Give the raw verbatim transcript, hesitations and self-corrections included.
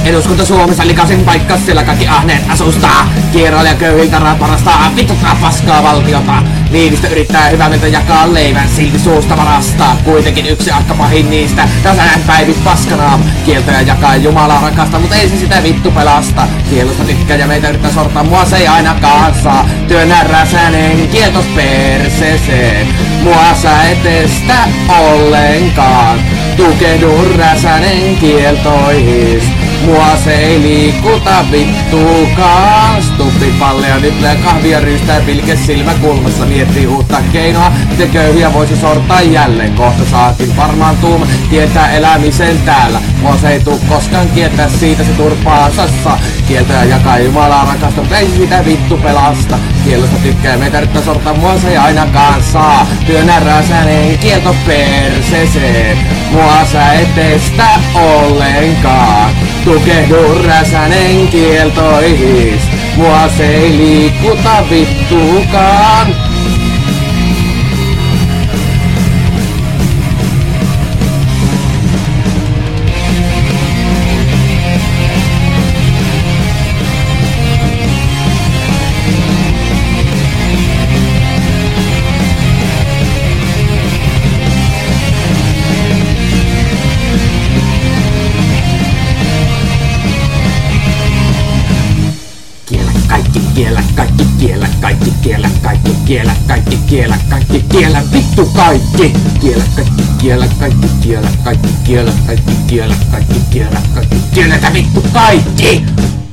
Eduskunta Suomessa likasin paikka, siellä kaikki ahneet asustaa. Kierroilla köyhiltä parastaa, vituttaa paskaa valtiota. Niinistö yrittää hyvää mieltä jakaa leivän, silti suusta varastaa. Kuitenkin yksi akka pahin niistä, Räsänen päivit paskana. Kieltoja jakaa Jumalaa rakasta, mut ei se sitä vittu pelasta. Kielosta tykkää ja meitä yrittää sortaa, mua se ei ainakaan saa. Työnnä Räsänen kieltos perseeseen, mua sä et estä ollenkaan. Tukehdu Räsänen kieltoihis, mua se ei liikuta vittukaan. Stubbipalleja nyplää kahvia ryystää, pilke silmä kulmassa miettii uutta keinoa. Miten köyhiä voisi sortaa jälleen, kohta saakin varmaan tuuma tietää elämisen täällä. Mua se ei tuu koskaan kieltää, siitä se turpaansa saa. Kieltoja jakaa Jumalaa rakasta, mutta ei sitä vittu pelasta. Kielosta tykkää meitä yrittää sortaa, mua se ei ainakaan saa. Työnnä Räsänen kielto perseeseen, mua sä et estä ollenkaan. Tukehdu Räsänen kieltoihis, mua se ei liikuta vittukaan. Kiellä kaikki, kiellä kaikki, kiellä kaikki, kiellä kaikki, kiellä kaikki, kiellä vittu kaikki. Kiellä kaikki, kiellä kaikki, kiellä kaikki, kiellä kaikki, kiellä kaikki, kiellä kaikki, kielletä vittu kaikki.